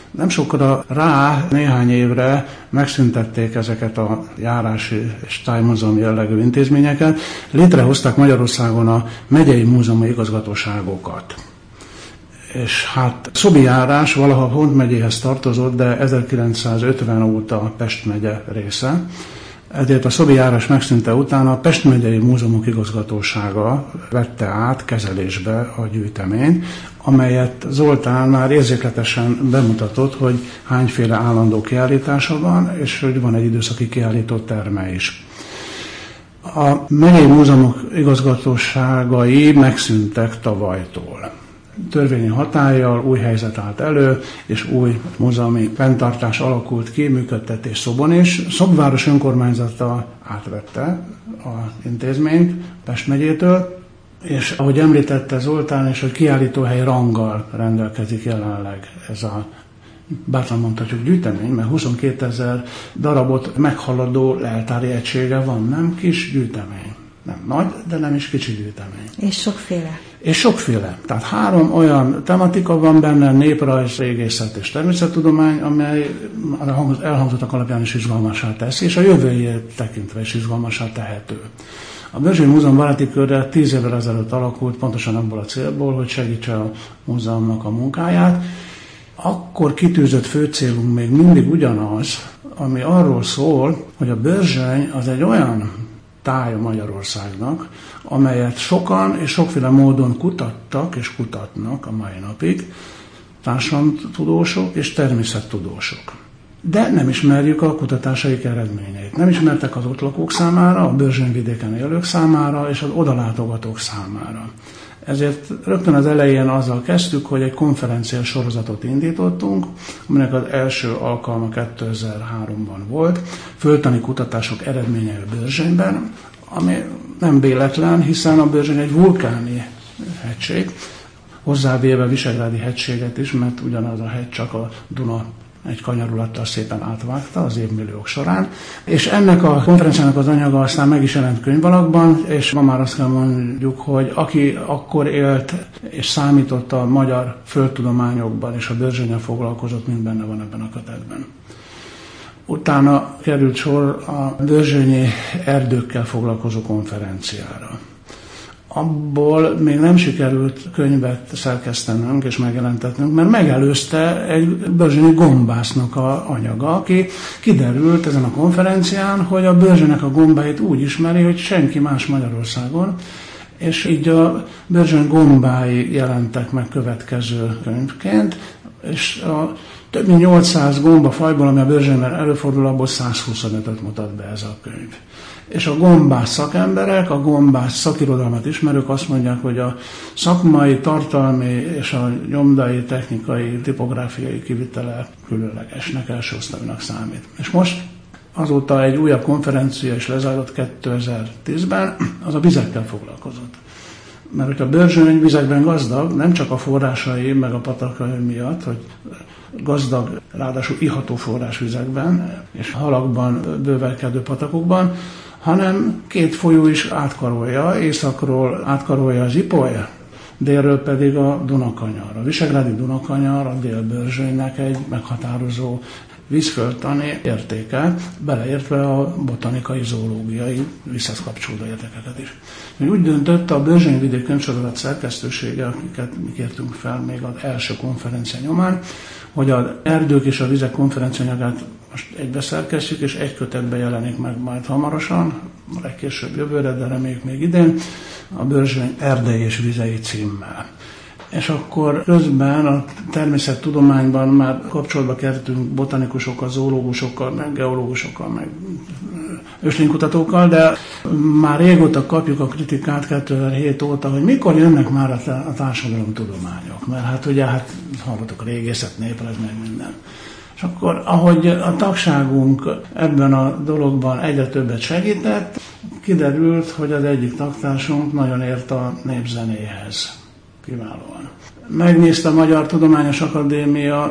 D: Nem sokkal rá, néhány évre megszüntették ezeket a járási és tájmúzeum jellegű intézményeket, létrehozták Magyarországon a megyei múzeumi igazgatóságokat. És hát Szobi járás valaha Hont megyéhez tartozott, de 1950 óta Pest megye része. Ezért a Szobi járás megszűnte után a Pest megyei múzeumok igazgatósága vette át kezelésbe a gyűjteményt, amelyet Zoltán már érzékletesen bemutatott, hogy hányféle állandó kiállítása van, és hogy van egy időszaki kiállító terme is. A megyei múzeumok igazgatóságai megszűntek tavalytól. Törvényi hatállyal új helyzet állt elő, és új múzeumi fenntartás alakult ki, működtetés Szobon is. Szobváros önkormányzata átvette az intézményt Pest megyétől, és ahogy említette Zoltán, és hogy kiállítóhely ranggal rendelkezik jelenleg ez a, bátran mondhatjuk, gyűjtemény, mert 22 000 darabot meghaladó leltári egysége van, nem kis gyűjtemény. Nem nagy, de nem is kicsi gyűjtemény.
B: És sokféle.
D: És sokféle. Tehát 3 olyan tematika van benne, néprajz, régészet és természettudomány, amely elhangzottak alapján is izgalmassá teszi, és a jövőjét tekintve is izgalmassá tehető. A Börzsönyi Múzeum baráti körre 10 évvel ezelőtt alakult, pontosan abból a célból, hogy segítse a múzeumnak a munkáját. Akkor kitűzött főcélunk még mindig ugyanaz, ami arról szól, hogy a Börzsöny az egy olyan tája Magyarországnak, amelyet sokan és sokféle módon kutattak és kutatnak a mai napig, társadalomtudósok és természettudósok. De nem ismerjük a kutatásaik eredményeit. Nem ismertek az ott lakók számára, a Börzsönyvidéken élők számára és az odalátogatók számára. Ezért rögtön az elején azzal kezdtük, hogy egy konferencia sorozatot indítottunk, aminek az első alkalma 2003-ban volt, földtani kutatások eredményei a Börzsönyben, ami nem véletlen, hiszen a Börzsöny egy vulkáni hegység, hozzávéve Visegrádi hegységet is, mert ugyanaz a hegy, csak a Duna egy kanyarulattal szépen átvágta az évmilliók során. És ennek a konferenciának az anyaga aztán meg is jelent könyvalakban, és ma már azt kell mondjuk, hogy aki akkor élt és számított a magyar földtudományokban és a Börzsönnyel foglalkozott, mind benne van ebben a kötetben. Utána került sor a börzsönyi erdőkkel foglalkozó konferenciára. Abból még nem sikerült könyvet szerkesztenünk és megjelentetnünk, mert megelőzte egy börzsönyi gombásznak a anyaga, aki kiderült ezen a konferencián, hogy a Börzsönynek a gombáit úgy ismeri, hogy senki más Magyarországon, és így a Börzsöny gombái jelentek meg következő könyvként, és a több mint 800 gombafajból, ami a Börzsönyben előfordul, abból 125-öt mutat be ez a könyv. És a gombász szakemberek, a gombász szakirodalmat ismerők azt mondják, hogy a szakmai, tartalmi és a nyomdai, technikai, tipográfiai kivitele különlegesnek, első osztályúnak számít. És most azóta egy újabb konferencia is lezajlott 2010-ben, az a vizekkel foglalkozott. Mert hogy a Börzsöny vizekben gazdag, nem csak a forrásai, meg a patakai miatt, hogy gazdag, ráadásul iható forrásvizekben, és halakban bővelkedő patakokban, hanem 2 folyó is átkarolja, északról átkarolja az Ipoly, délről pedig a Dunakanyar. A visegrádi Dunakanyar a Dél-Börzsönynek egy meghatározó vízföldtani értéke, beleértve a botanikai, zoológiai visszhez kapcsolódó értékeket is. Úgy döntött a Börzsönyvidék könyvsorozat szerkesztősége, akiket mi kértünk fel még az első konferencia nyomán, hogy az erdők és a vizek konferencianyagát most egybe szerkesztjük, és egy kötetben jelenik meg majd hamarosan, legkésőbb jövőre, de reméljük még idén, a Börzsöny erdei és vizei címmel. És akkor közben a természettudományban már kapcsolatba kerültünk botanikusokkal, zoológusokkal, meg geológusokkal, meg őslénykutatókkal, de már régóta kapjuk a kritikát 2007 óta, hogy mikor jönnek már a társadalomtudományok. Mert hát ugye hallottuk a régészet, néprajz, meg minden. És akkor, ahogy a tagságunk ebben a dologban egyre többet segített, kiderült, hogy az egyik tagtársunk nagyon ért a népzenéhez. Kiválóan. Megnézte a Magyar Tudományos Akadémia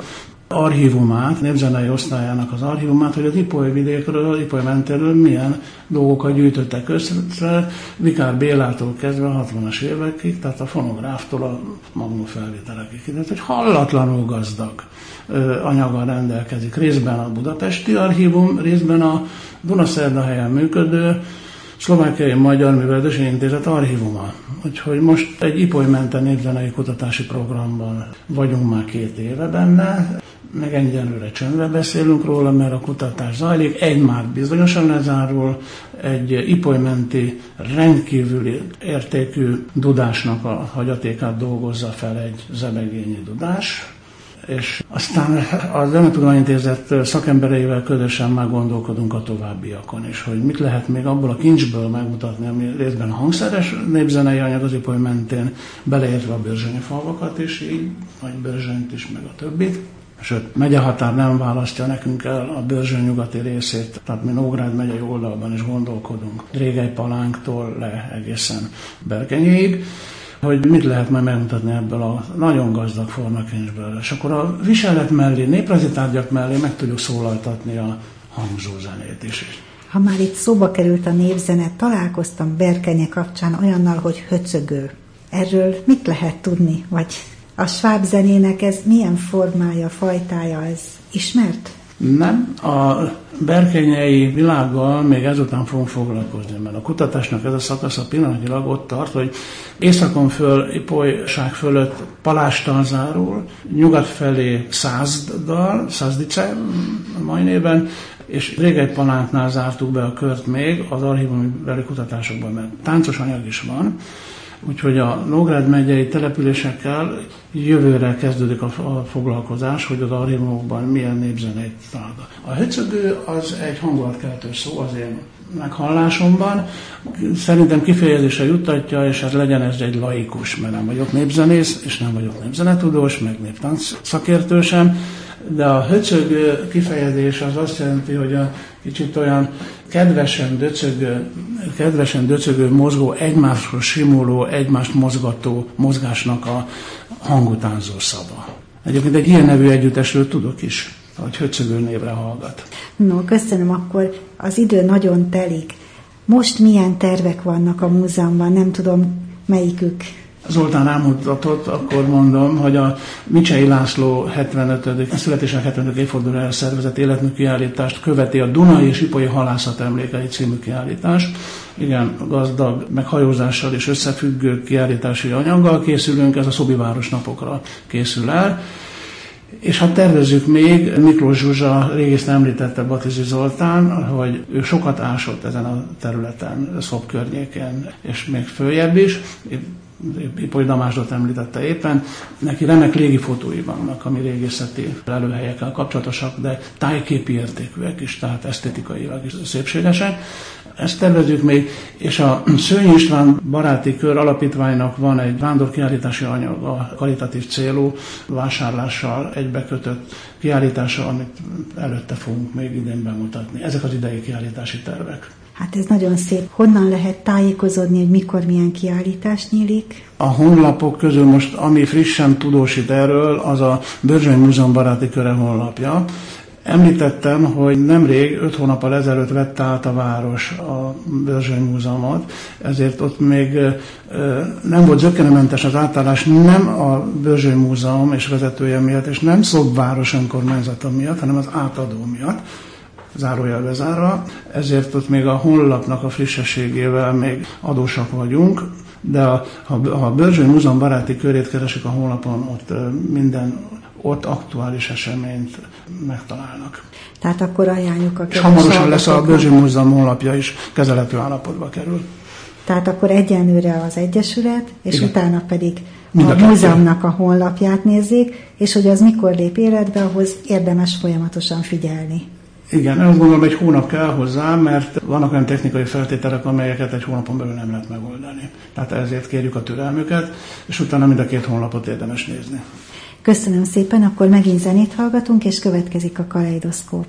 D: archívumát, népzenei osztályának az archívumát, hogy az Ipoly vidékről, Ipoly mentéről milyen dolgokat gyűjtöttek össze, Vikár Bélától kezdve a 60-as évekig, tehát a fonográftól a magnófelvételekig. Tehát egy hallatlanul gazdag anyaggal rendelkezik. Részben a budapesti archívum, részben a Dunaszerdahelyen működő Szlovákiai Magyar Művelődési Intézet archívuma. Úgyhogy most egy Ipoly-menten népzenei kutatási programban vagyunk már 2 éve benne, meg egyelőre csöndbe beszélünk róla, mert a kutatás zajlik, egy már bizonyosan lezárul, egy Ipoly-menti rendkívüli értékű dudásnak a hagyatékát dolgozza fel egy zebegényi dudás, és aztán a Zenetudományintézet szakembereivel közösen már gondolkodunk a továbbiakon is, hogy mit lehet még abból a kincsből megmutatni, ami részben hangszeres népzenei anyag az Ipoly mentén, beleértve a Börzsönyi falvakat is, így, vagy Börzsönyt is, meg a többit. Sőt, megyehatár nem választja nekünk el a Börzsöny nyugati részét, tehát mi Nógrád megyei oldalban is gondolkodunk, Régelypalánktól le egészen Berkenyéig, hogy mit lehet majd megmutatni ebből a nagyon gazdag formakincsből. És akkor a viselet mellé, néprajzi tárgyak mellé meg tudjuk szólaltatni a hangzózenét is.
B: Ha már itt szóba került a népzene, találkoztam Berkenye kapcsán olyannal, hogy höcögő. Erről mit lehet tudni? Vagy a sváb zenének ez milyen formája, fajtája, ez ismert? Nem. A berkenyei világgal még ezután fogunk foglalkozni, mert a kutatásnak ez a szakasza pillanatnyilag ott tart, hogy északon föl, Ipolyság fölött Palásttal zárul, nyugat felé Százddal, Százdice a mai néven, és Régelypalánknál zártuk be a kört még az archívumi kutatásokban, mert táncos anyag is van. Úgyhogy a Nógrád megyei településekkel jövőre kezdődik a foglalkozás, hogy az archívumokban milyen népzenét találnak. A höcögő az egy hangulatkeltő szó az én meghallásomban. Szerintem kifejezésre juttatja, és hát legyen ez egy laikus, mert nem vagyok népzenész, és nem vagyok népzenetudós, meg néptánc szakértő sem. De a höcögő kifejezés az azt jelenti, hogy a kicsit olyan kedvesen döcögő, mozgó, egymásról simuló, egymást mozgató mozgásnak a hangutánzó szava. Egyébként egy ilyen nevű együttesről tudok is, hogy höcögő névre hallgat. No, köszönöm, akkor az idő nagyon telik. Most milyen tervek vannak a múzeumban, nem tudom melyikük.
D: Zoltán rámutatott, akkor mondom, hogy a Micsei László 75. születésnek 75. évfordulójára szervezett életmű kiállítást követi a Dunai és Ipolyi Halászat Emlékei című kiállítás. Igen, gazdag, meg hajózással és összefüggő kiállítási anyaggal készülünk, ez a Szobiváros napokra készül el. És hát tervezzük még, Miklós Zsuzsa régészt említette Batizi Zoltán, hogy ő sokat ásott ezen a területen, Szob környéken, és még följebb is. Ipoly Damásdot említette éppen, neki remek légifotói vannak, ami régészeti lelőhelyekkel kapcsolatosak, de tájképi értékűek is, tehát esztetikailag is szépségesek. Ezt tervezzük még, és a Szőnyi István Baráti Kör Alapítványnak van egy vándorkiállítási anyag, a karitatív célú vásárlással egybekötött kiállítása, amit előtte fogunk még idén bemutatni. Ezek az idei kiállítási tervek.
B: Hát ez nagyon szép. Honnan lehet tájékozódni, hogy mikor milyen kiállítás nyílik?
D: A honlapok közül most, ami frissen tudósít erről, az a Börzsöny Múzeum Baráti Köre honlapja. Említettem, hogy nemrég, 5 hónappal ezelőtt vette át a város a Börzsöny Múzeumot, ezért ott még nem volt zökkenőmentes az átállás, nem a Börzsöny Múzeum és vezetője miatt, és nem Szob város önkormányzata miatt, hanem az átadó miatt, zárójelbe zárva, ezért ott még a honlapnak a frissességével még adósak vagyunk, de ha a Börzsöny Múzeum Baráti Körét keresik a honlapon, ott minden ott aktuális eseményt megtalálnak.
B: Tehát akkor ajánljuk a
D: és hamarosan lesz a Börzsöny Múzeum honlapja is kezelhető állapotba kerül.
B: Tehát akkor egyenlőre az Egyesület, és igen, utána pedig a múzeumnak a honlapját nézzék, és hogy az mikor lép életbe, ahhoz érdemes folyamatosan figyelni.
D: Igen, azt gondolom, egy hónap kell hozzá, mert vannak olyan technikai feltételek, amelyeket egy hónapon belül nem lehet megoldani. Tehát ezért kérjük a türelmüket, és utána mind a 2 honlapot érdemes nézni.
B: Köszönöm szépen, akkor megint zenét hallgatunk, és következik a Kaleidoszkóp.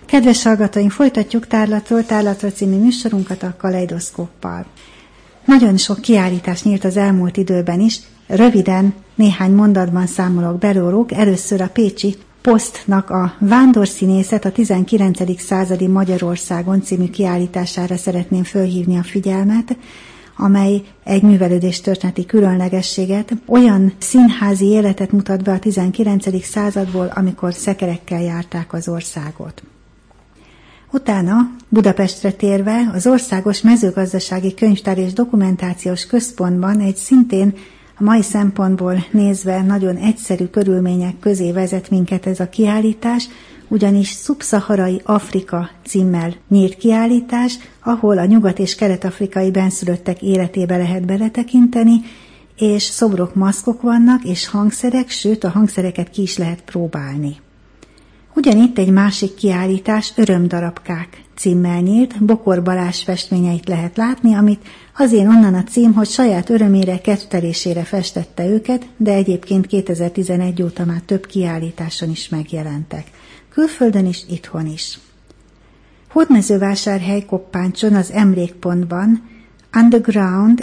B: Kedves hallgatóink, folytatjuk Tárlatról című műsorunkat a kaleidoszkóppal. Nagyon sok kiállítás nyílt az elmúlt időben is. Röviden néhány mondatban számolok be róluk. Először a pécsi Posztnak a Vándorszínészet a 19. századi Magyarországon című kiállítására szeretném fölhívni a figyelmet, amely egy művelődéstörténeti különlegességet, olyan színházi életet mutat be a 19. századból, amikor szekerekkel járták az országot. Utána Budapestre térve az Országos Mezőgazdasági Könyvtár és Dokumentációs Központban egy szintén a mai szempontból nézve nagyon egyszerű körülmények közé vezet minket ez a kiállítás, ugyanis Szubszaharai Afrika címmel nyílt kiállítás, ahol a nyugat- és kelet-afrikai benszülöttek életébe lehet beletekinteni, és szobrok, maszkok vannak, és hangszerek, sőt a hangszereket ki is lehet próbálni. Ugyanitt egy másik kiállítás Örömdarabkák címmel nyílt, Bokor Balázs festményeit lehet látni, amit azért onnan a cím, hogy saját örömére, kettelésére festette őket, de egyébként 2011 óta már több kiállításon is megjelentek. Külföldön is, itthon is. Hódmezővásárhely Koppáncson az Emlékpontban Underground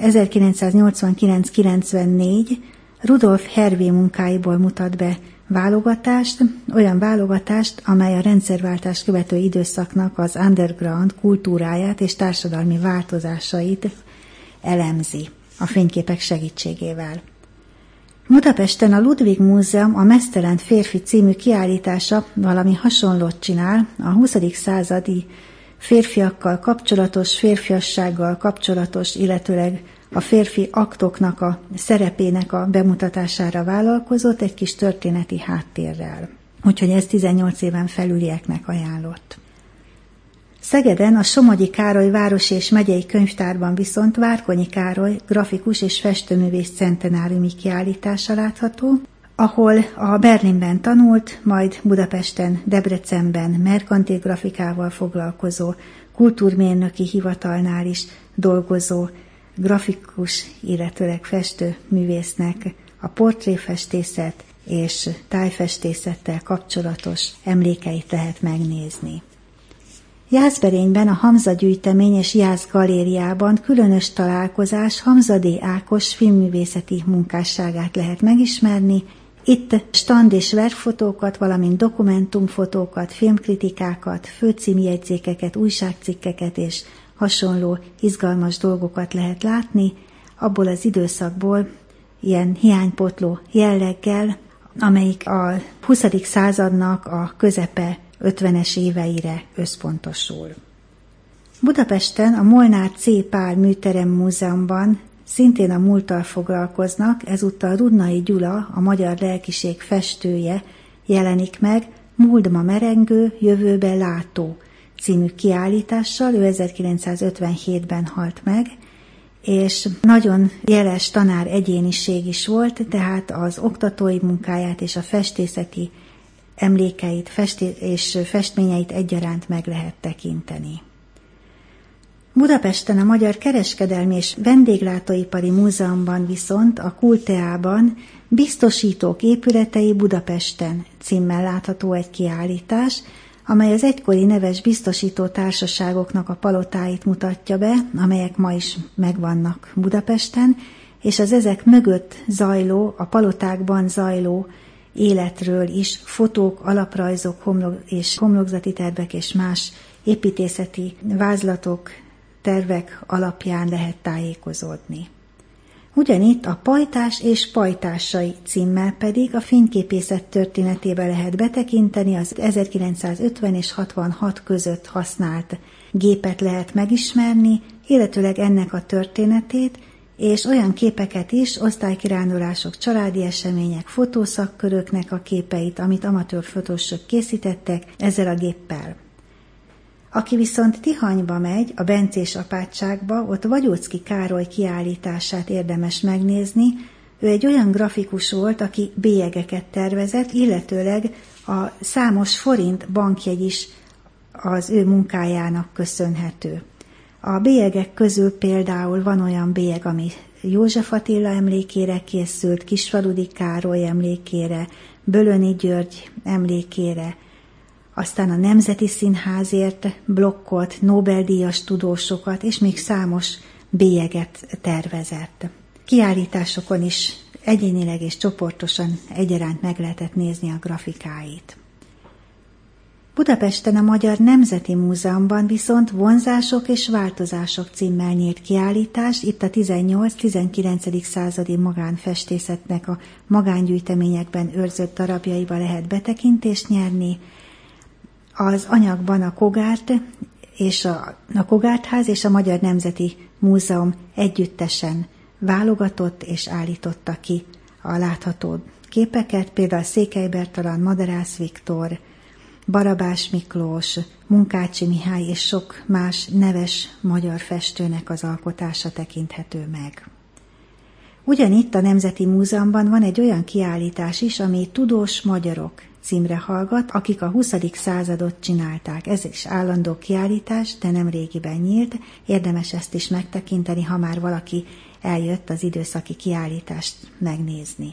B: 1989-94 Rudolf Hervé munkáiból mutat be válogatást, olyan válogatást, amely a rendszerváltást követő időszaknak az underground kultúráját és társadalmi változásait elemzi a fényképek segítségével. Budapesten a Ludwig Múzeum a Mesztelen férfi című kiállítása valami hasonlót csinál, a 20. századi férfiakkal kapcsolatos, férfiassággal kapcsolatos, illetőleg a férfi aktoknak a szerepének a bemutatására vállalkozott egy kis történeti háttérrel. Úgyhogy ez 18 éven felülieknek ajánlott. Szegeden a Somogyi Károly városi és megyei könyvtárban viszont Várkonyi Károly grafikus és festőművész centenáriumi kiállítása látható, ahol a Berlinben tanult, majd Budapesten, Debrecenben merkantil grafikával foglalkozó, kultúrmérnöki hivatalnál is dolgozó grafikus, illetőleg festőművésznek a portréfestészet és tájfestészettel kapcsolatos emlékeit lehet megnézni. Jászberényben a Hamza gyűjtemény és Jász galériában különös találkozás Hamza D. Ákos filmművészeti munkásságát lehet megismerni. Itt stand és verkfotókat, valamint dokumentumfotókat, filmkritikákat, főcímjegyzékeket, újságcikkeket és hasonló izgalmas dolgokat lehet látni, abból az időszakból ilyen hiánypotló jelleggel, amelyik a 20. századnak a közepe 50-es éveire összpontosul. Budapesten a Molnár C. Pál Műterem Múzeumban szintén a múlttal foglalkoznak, ezúttal Rudnai Gyula, a magyar lelkiség festője jelenik meg Múldma merengő, jövőbe látó című kiállítással, ő 1957-ben halt meg, és nagyon jeles tanár egyéniség is volt, tehát az oktatói munkáját és a festészeti emlékeit és festményeit egyaránt meg lehet tekinteni. Budapesten a Magyar Kereskedelmi és Vendéglátóipari Múzeumban viszont a Kulteában Biztosítók épületei Budapesten címmel látható egy kiállítás, amely az egykori neves biztosító társaságoknak a palotáit mutatja be, amelyek ma is megvannak Budapesten, és az ezek mögött zajló, a palotákban zajló életről is fotók, alaprajzok, homlokzati tervek és más építészeti vázlatok, tervek alapján lehet tájékozódni. Ugyanitt a Pajtás és pajtásai címmel pedig a fényképészet történetébe lehet betekinteni, az 1950 és 66 között használt gépet lehet megismerni, illetőleg ennek a történetét, és olyan képeket is, osztálykirándulások, családi események, fotószakköröknek a képeit, amit amatőr fotósok készítettek ezzel a géppel. Aki viszont Tihanyba megy, a Bencés apátságba, ott Vagyóczky Károly kiállítását érdemes megnézni. Ő egy olyan grafikus volt, aki bélyegeket tervezett, illetőleg a számos forint bankjegy is az ő munkájának köszönhető. A bélyegek közül például van olyan bélyeg, ami József Attila emlékére készült, Kisfaludy Károly emlékére, Bölöni György emlékére, aztán a Nemzeti Színházért blokkolt Nobel-díjas tudósokat, és még számos bélyeget tervezett. Kiállításokon is egyénileg és csoportosan egyaránt meg lehetett nézni a grafikáit. Budapesten a Magyar Nemzeti Múzeumban viszont Vonzások és változások címmel nyílt kiállítás, itt a 18-19. századi magánfestészetnek a magángyűjteményekben őrzött darabjaiba lehet betekintést nyerni. Az anyagban a Kogártház és a Magyar Nemzeti Múzeum együttesen válogatott és állította ki a látható képeket, például Székely Bertalan, Madarász Viktor, Barabás Miklós, Munkácsi Mihály és sok más neves magyar festőnek az alkotása tekinthető meg. Ugyanitt a Nemzeti Múzeumban van egy olyan kiállítás is, ami Tudós magyarok címre hallgat, akik a 20. századot csinálták. Ez is állandó kiállítás, de nem régiben nyílt. Érdemes ezt is megtekinteni, ha már valaki eljött az időszaki kiállítást megnézni.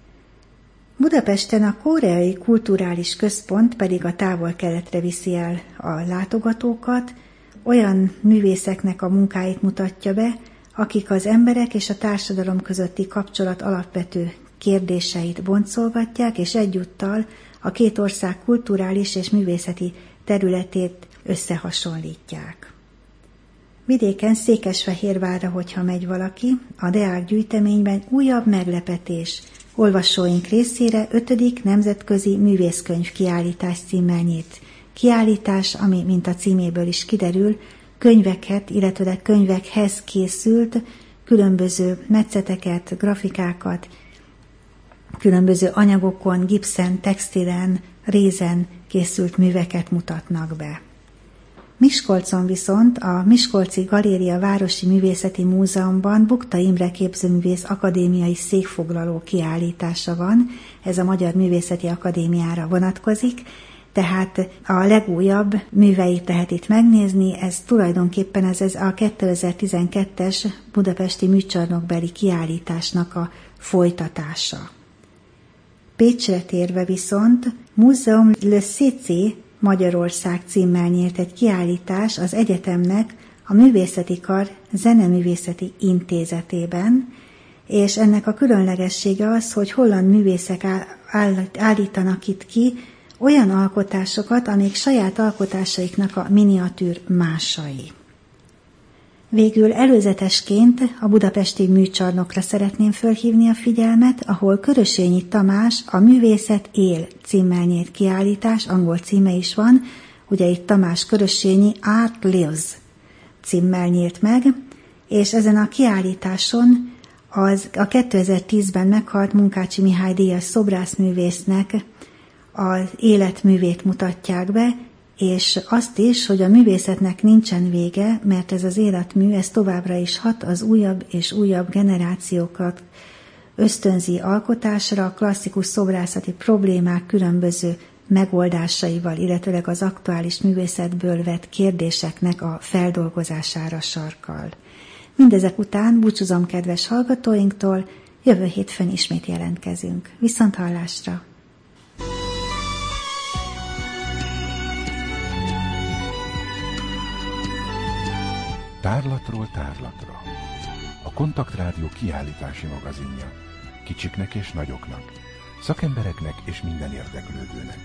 B: Budapesten a Koreai Kulturális Központ pedig a Távol-Keletre viszi el a látogatókat, olyan művészeknek a munkáit mutatja be, akik az emberek és a társadalom közötti kapcsolat alapvető kérdéseit boncolgatják, és egyúttal a két ország kulturális és művészeti területét összehasonlítják. Vidéken Székesfehérvárra, hogyha megy valaki, a Deák gyűjteményben újabb meglepetés, olvasóink részére 5. nemzetközi művészkönyv kiállítás címmel nyílt kiállítás, ami, mint a címéből is kiderül, könyveket, illetve könyvekhez készült különböző metszeteket, grafikákat, különböző anyagokon, gipszen, textilen, rézen készült műveket mutatnak be. Miskolcon viszont a Miskolci Galéria Városi Művészeti Múzeumban Bukta Imre képzőművész akadémiai székfoglaló kiállítása van, ez a Magyar Művészeti Akadémiára vonatkozik, tehát a legújabb műveit lehet itt megnézni, ez tulajdonképpen ez a 2012-es budapesti műcsarnokbeli kiállításnak a folytatása. Pécsre térve viszont Múzeum Le Cécé Magyarország címmel nyílt egy kiállítás az egyetemnek a Művészeti Kar Zeneművészeti Intézetében, és ennek a különlegessége az, hogy holland művészek állítanak itt ki olyan alkotásokat, amik saját alkotásaiknak a miniatűr másai. Végül előzetesként a budapesti műcsarnokra szeretném fölhívni a figyelmet, ahol Körösényi Tamás a Művészet él címmel nyílt kiállítás, angol címe is van, ugye itt Tamás Körösényi Art Lives címmel nyílt meg, és ezen a kiállításon a 2010-ben meghalt Munkácsi Mihály díjas szobrászművésznek az életművét mutatják be, és azt is, hogy a művészetnek nincsen vége, mert ez az életmű, ez továbbra is hat, az újabb és újabb generációkat ösztönzi alkotásra, a klasszikus szobrászati problémák különböző megoldásaival, illetőleg az aktuális művészetből vett kérdéseknek a feldolgozására sarkal. Mindezek után búcsúzom kedves hallgatóinktól, jövő hétfőn ismét jelentkezünk. Viszonthallásra!
A: Tárlatról tárlatra. A Kontaktrádió kiállítási magazinja. Kicsiknek és nagyoknak, szakembereknek és minden érdeklődőnek.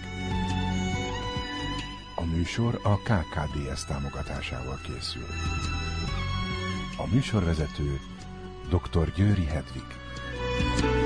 A: A műsor a KKDS támogatásával készül. A műsorvezető dr. Győri Hedvig.